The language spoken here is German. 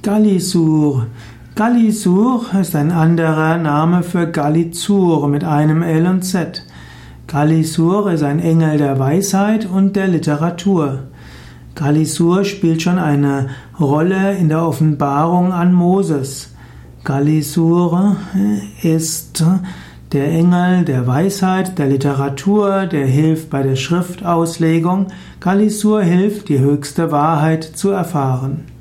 Galisur. Galisur ist ein anderer Name für Galizur mit einem L und Z. Galisur ist ein Engel der Weisheit und der Literatur. Galisur spielt schon eine Rolle in der Offenbarung an Moses. Galisur ist der Engel der Weisheit, der Literatur, der hilft bei der Schriftauslegung. Galisur hilft, die höchste Wahrheit zu erfahren.